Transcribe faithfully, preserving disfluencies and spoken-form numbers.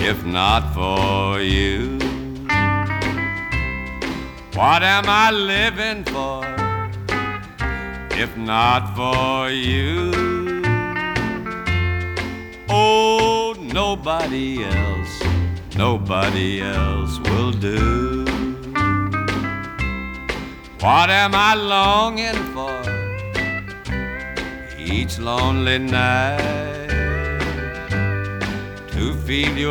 if not for you? What am I living for if not for you? Oh, nobody else, nobody else will do. What am I longing for each lonely night? To feel your